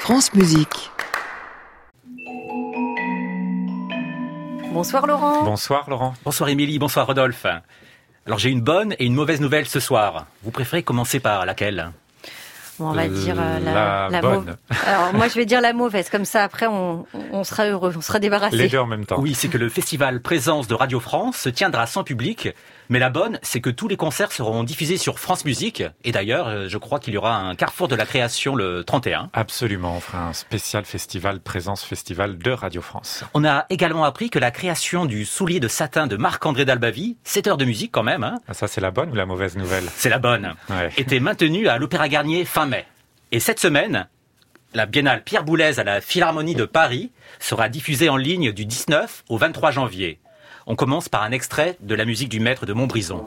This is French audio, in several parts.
France Musique. Bonsoir Laurent. Bonsoir Laurent. Bonsoir Émilie, bonsoir Rodolphe. Alors j'ai une bonne et une mauvaise nouvelle ce soir. Vous préférez commencer par laquelle ? On va dire la bonne. Alors moi je vais dire la mauvaise, comme ça après on sera heureux, on sera débarrassé. Les deux en même temps. Oui, c'est que le festival Présence de Radio France se tiendra sans public. Mais la bonne, c'est que tous les concerts seront diffusés sur France Musique. Et d'ailleurs, je crois qu'il y aura un carrefour de la création le 31. Absolument, on fera un spécial festival, Présence Festival de Radio France. On a également appris que la création du soulier de satin de Marc-André Dalbavie, 7 heures de musique quand même, hein, Ça c'est la bonne ou la mauvaise nouvelle ? c'est la bonne, Ouais. était maintenue à l'Opéra Garnier fin mai. Et cette semaine, la biennale Pierre Boulez à la Philharmonie de Paris sera diffusée en ligne du 19 au 23 janvier. On commence par un extrait de la musique du maître de Montbrison.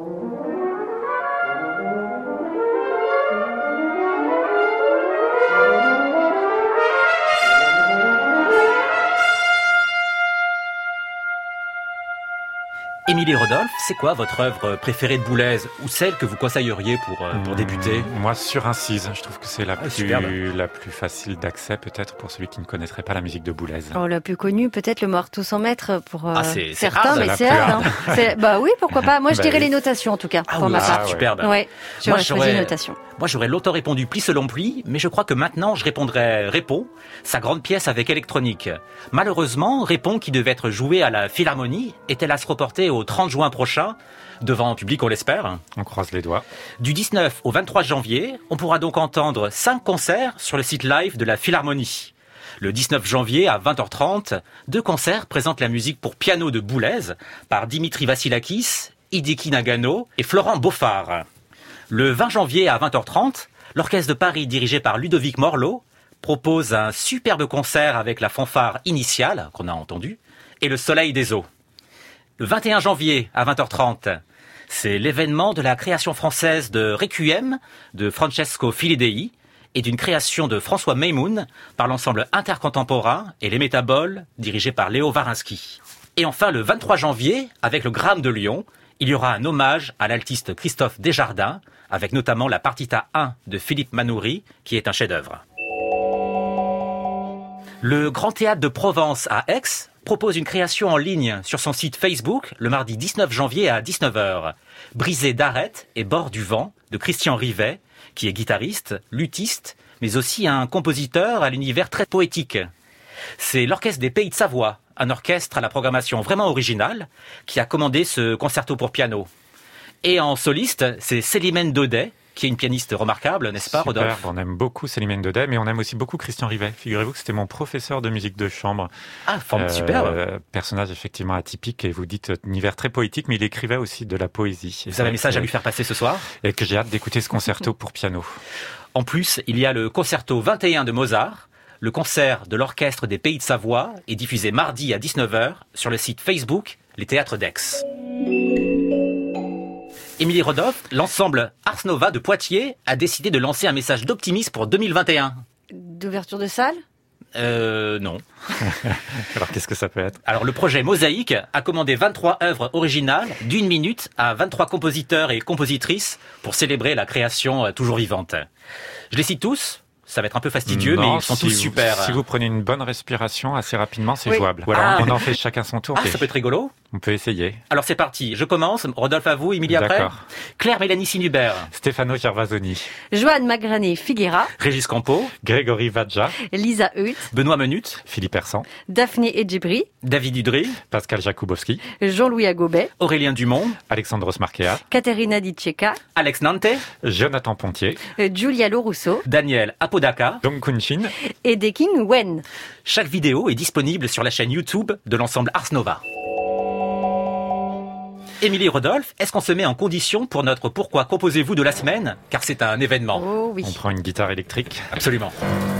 Émilie Rodolphe, c'est quoi votre œuvre préférée de Boulez ou celle que vous conseilleriez pour débuter ? Moi sur Incise, je trouve que c'est la superbe. plus facile d'accès peut-être pour celui qui ne connaîtrait pas la musique de Boulez. Oh, la plus connue, peut-être le Mort tous 100 mètres pour c'est certains, hard, mais la c'est plus hard. Hein. Bah oui, pourquoi pas. Moi je Bah dirais oui. les notations en tout cas, pour ma oui, part. ah ouais. Superbe. Ouais, Moi, j'aurais choisi les notations. Moi, j'aurais longtemps répondu pli selon pli, mais je crois que maintenant, je répondrais Répond, sa grande pièce avec électronique. Malheureusement, Répond, qui devait être joué à la Philharmonie, est hélas reporté au 30 juin prochain, devant public, on l'espère. On croise les doigts. Du 19 au 23 janvier, on pourra donc entendre 5 concerts sur le site live de la Philharmonie. Le 19 janvier à 20h30, 2 concerts présentent la musique pour piano de Boulez par Dimitri Vassilakis, Hideki Nagano et Florent Beaufard. Le 20 janvier à 20h30, l'Orchestre de Paris dirigé par Ludovic Morlot propose un superbe concert avec la fanfare initiale qu'on a entendue et le Soleil des Eaux. Le 21 janvier à 20h30, c'est l'événement de la création française de Requiem de Francesco Filidei et d'une création de François Maymoun par l'ensemble intercontemporain et les Métaboles dirigés par Léo Varinsky. Et enfin, le 23 janvier, avec le Gramme de Lyon, il y aura un hommage à l'altiste Christophe Desjardins, avec notamment la partita 1 de Philippe Manoury, qui est un chef-d'œuvre. Le Grand Théâtre de Provence à Aix propose une création en ligne sur son site Facebook le mardi 19 janvier à 19h. Brisé d'arête et bord du vent de Christian Rivet, qui est guitariste, luthiste, mais aussi un compositeur à l'univers très poétique. C'est l'Orchestre des Pays de Savoie, un orchestre à la programmation vraiment originale, qui a commandé ce concerto pour piano. Et en soliste, c'est Célimène Daudet, qui est une pianiste remarquable, n'est-ce pas, Super, Rodolphe ? on aime beaucoup Célimène Daudet, mais on aime aussi beaucoup Christian Rivet. Figurez-vous que c'était mon professeur de musique de chambre. Ah, superbe. Personnage effectivement atypique, et vous dites univers très poétique, mais il écrivait aussi de la poésie. Vous avez un message à lui faire passer ce soir ? Et que j'ai hâte d'écouter ce concerto pour piano. En plus, il y a le concerto 21 de Mozart. Le concert de l'Orchestre des Pays de Savoie est diffusé mardi à 19h sur le site Facebook Les Théâtres d'Aix. Émilie Rodolphe, l'ensemble Ars Nova de Poitiers a décidé de lancer un message d'optimisme pour 2021. D'ouverture de salle ? Non. Alors qu'est-ce que ça peut être ? Alors le projet Mosaïque a commandé 23 œuvres originales d'1 minute à 23 compositeurs et compositrices pour célébrer la création toujours vivante. Je les cite tous. Ça va être un peu fastidieux, mais ils sont tous super. Si vous prenez une bonne respiration assez rapidement, c'est Oui. jouable. Ou alors Ah. on en fait chacun son tour. Ah, ça peut être rigolo. On peut essayer. Alors c'est parti, je commence. Rodolphe à vous, Émilie après. D'accord. Claire Mélanie Sinubert, Stefano Gervasoni, Joanne Magrané Figuera, Régis Campo, Grégory Vadja, Lisa Hutt, Benoît Menut, Philippe Hersan, Daphné Edjebri, David Udry, Pascal Jakubowski, Jean-Louis Agobet, Aurélien Dumont, Alexandros Marquea, Katerina Diceka, Alex Nante, Jonathan Pontier, Giulia Lorusso Daniel Apodaca. Dong Kunshin. et Deking Wen. Chaque vidéo est disponible sur la chaîne YouTube de l'ensemble Ars Nova. Émilie Rodolphe, est-ce qu'on se met en condition pour notre Pourquoi composez-vous de la semaine ? Car c'est un événement. Oh oui. On prend une guitare électrique. Absolument.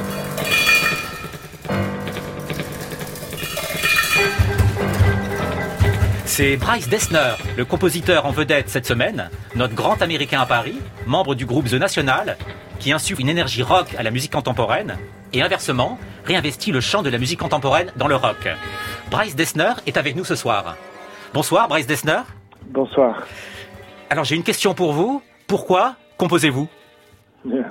C'est Bryce Dessner, le compositeur en vedette cette semaine, notre grand américain à Paris, membre du groupe The National, qui insuffle une énergie rock à la musique contemporaine et inversement, réinvestit le chant de la musique contemporaine dans le rock. Bryce Dessner est avec nous ce soir. Bonsoir Bryce Dessner. Bonsoir. Alors j'ai une question pour vous. Pourquoi composez-vous ?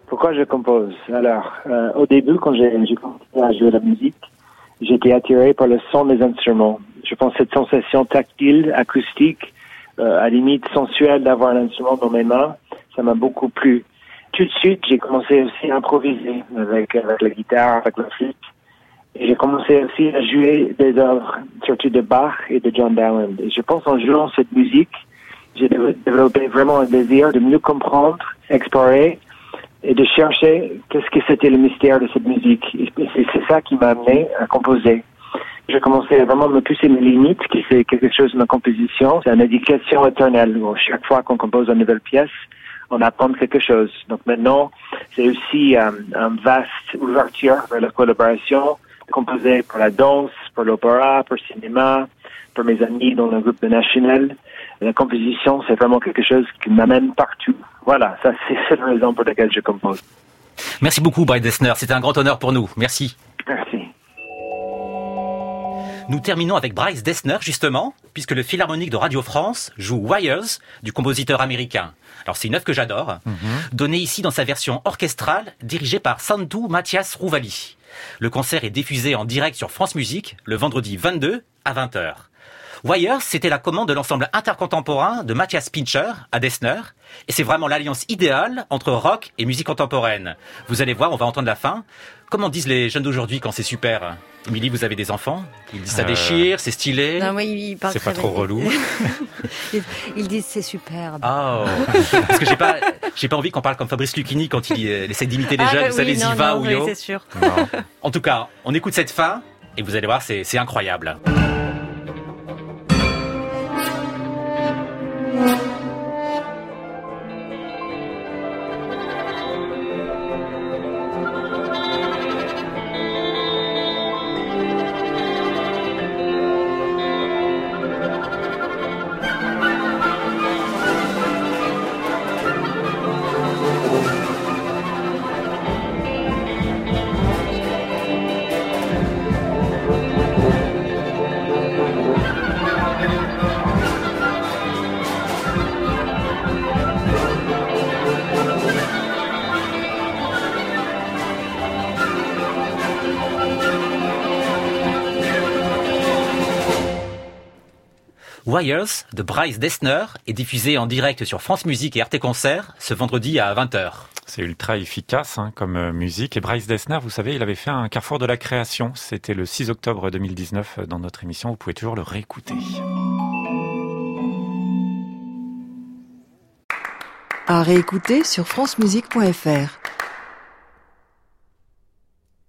Pourquoi je compose? Alors, au début, quand j'ai commencé à jouer la musique, j'étais attiré par le son des instruments. Je pense cette sensation tactile, acoustique, à limite sensuelle d'avoir un instrument dans mes mains, ça m'a beaucoup plu. Tout de suite, j'ai commencé aussi à improviser avec la guitare, avec la flûte. Et j'ai commencé aussi à jouer des œuvres, surtout de Bach et de John Dowland. Et je pense en jouant cette musique, j'ai développé vraiment un désir de mieux comprendre, explorer et de chercher qu'est-ce que c'était le mystère de cette musique. Et c'est ça qui m'a amené à composer. J'ai commencé à vraiment me pousser mes limites, qui c'est quelque chose de ma composition. C'est une éducation éternelle. Chaque fois qu'on compose une nouvelle pièce, on apprend quelque chose. Donc maintenant, c'est aussi une vaste ouverture vers la collaboration, composer pour la danse, pour l'opéra, pour le cinéma, pour mes amis dans le groupe de National. La composition, c'est vraiment quelque chose qui m'amène partout. Voilà, ça c'est la raison pour laquelle je compose. Merci beaucoup, Bryce Dessner. C'était un grand honneur pour nous. Merci. Merci. Nous terminons avec Bryce Dessner, justement, puisque le Philharmonique de Radio France joue Wires, du compositeur américain. Alors c'est une œuvre que j'adore, donnée ici dans sa version orchestrale, dirigée par Santu Matthias Rouvali. Le concert est diffusé en direct sur France Musique, le vendredi 22 à 20h. Wires, c'était la commande de l'ensemble intercontemporain de Matthias Pincher à Dessner, et c'est vraiment l'alliance idéale entre rock et musique contemporaine. Vous allez voir, on va entendre la fin. Comment disent les jeunes d'aujourd'hui quand c'est super? Émilie, vous avez des enfants? Ils disent ça déchire, c'est stylé. Non, moi, il parle c'est pas trop relou. Ils disent c'est superbe. Oh, parce que j'ai pas envie qu'on parle comme Fabrice Lucchini quand il essaie d'imiter les jeunes, vous savez, Ziva ou Yo. Oui, c'est sûr. En tout cas, on écoute cette fin et vous allez voir, c'est incroyable. Wires de Bryce Dessner est diffusé en direct sur France Musique et Arte Concert ce vendredi à 20h. C'est ultra efficace comme musique. Et Bryce Dessner, vous savez, il avait fait un carrefour de la création. C'était le 6 octobre 2019 dans notre émission. Vous pouvez toujours le réécouter. À réécouter sur francemusique.fr.